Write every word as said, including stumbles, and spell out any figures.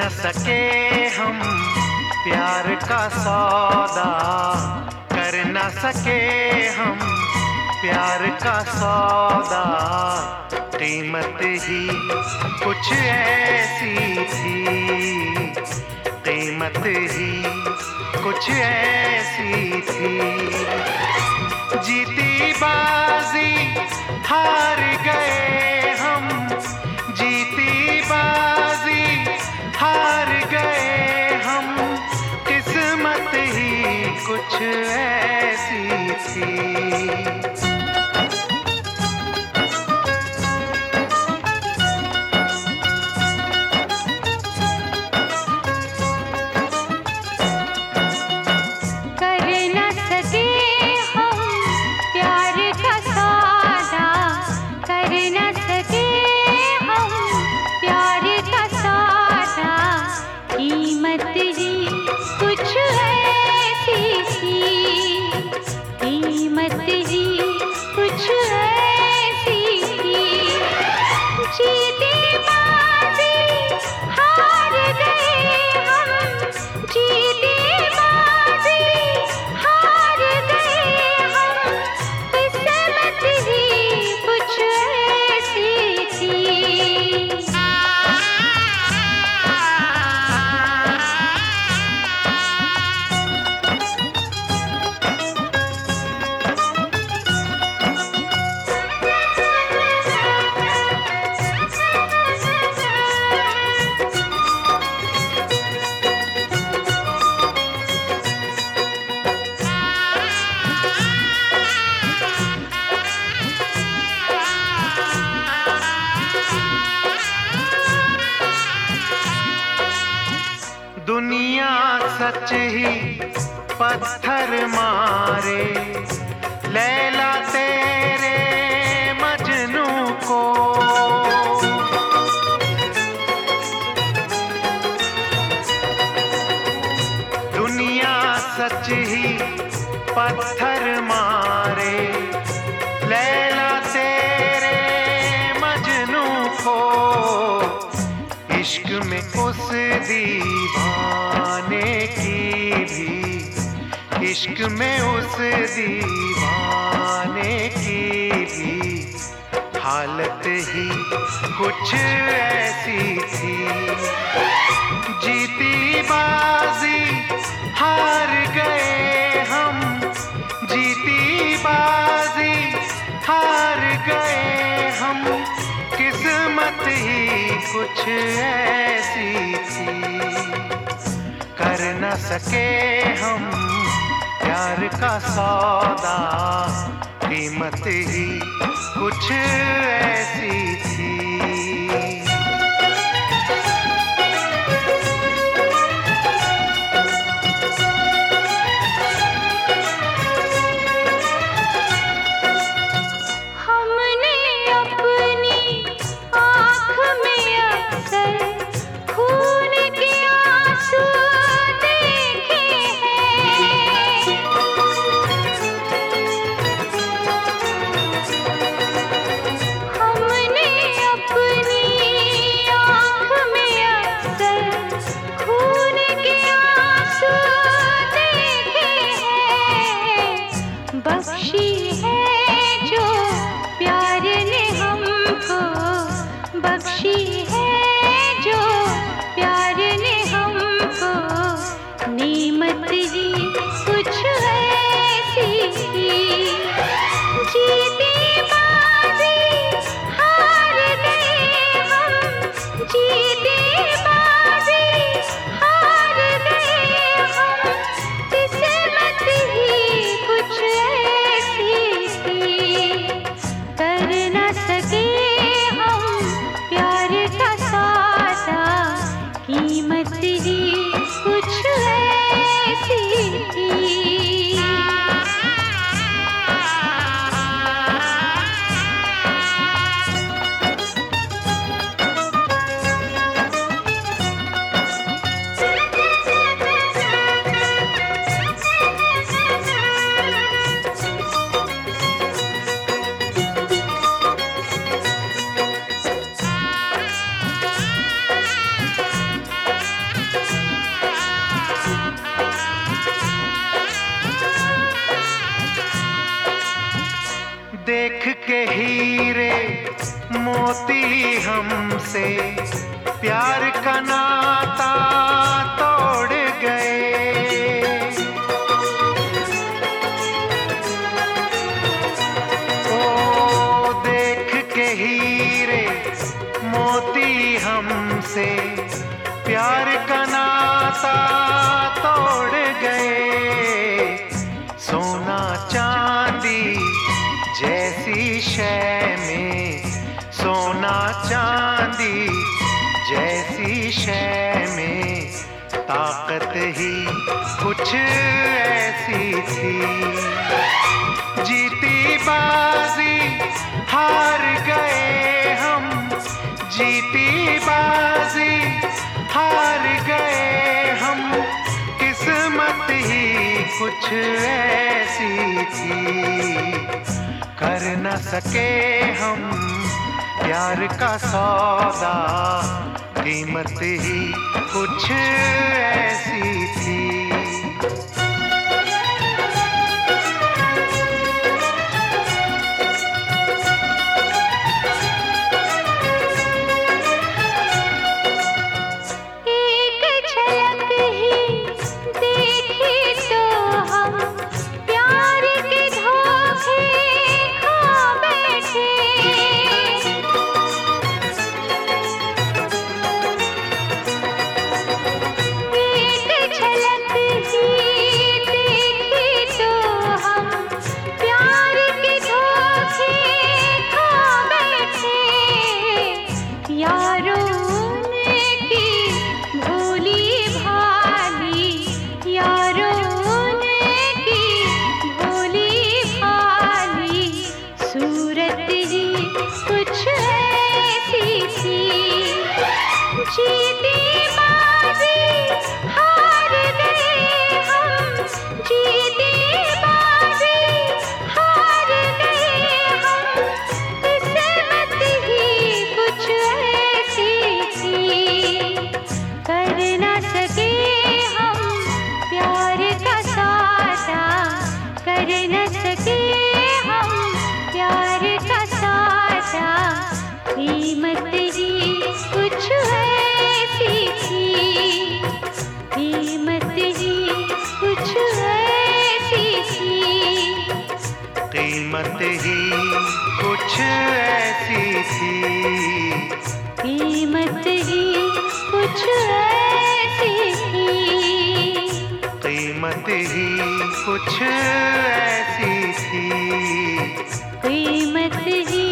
न सके हम प्यार का सौदा, कर न सके हम प्यार का सौदा। कीमत ही कुछ ऐसी थी, कीमत ही कुछ ऐसी थी। जीती बाजी हार गए हम, जीती बाजी हार गए हम। किस्मत ही कुछ ऐसी थी। दुनिया सच ही पत्थर मारे, लैला तेरे मजनू को। दुनिया सच ही पत्थर मारे, लैला तेरे मजनू को। इश्क में उस दीवाने की भी, इश्क में उस दीवाने की भी हालत ही कुछ ऐसी थी। जीती बाजी हार गए हम, जीती बाजी हार गए हम। किस्मत ही कुछ ऐसी थी, कर न सके हम प्यार का सौदा। कीमत ही कुछ ऐसी थी। हमने देख के हीरे मोती हमसे प्यार का नाता तोड़ गए। ओ देख के हीरे मोती हमसे प्यार का नाता तोड़ गए। सोना चांदी जैसी शय में, सोना चांदी जैसी शय में ताकत ही कुछ ऐसी थी। जीती बाजी हार गए हम, जीती बाजी हार गए हम। किस्मत ही कुछ ऐसी थी, कर न सके हम प्यार का सौदा। कीमत ही कुछ ऐसी थी। जीती बाजी हार गए हम, जीती बाजी हार गए हम। किस्मत ही कुछ ऐसी थी, कर न सके हम प्यार का सादा। कर न सके हम प्यार का सादा। कीमत ही कुछ ऐसी थी, कीमत ही कुछ ऐसी थी। कीमत ही कुछ ऐसी थी, कीमत ही कुछ ऐसी थी। कीमत ही कुछ ऐसी थी। कीमत ही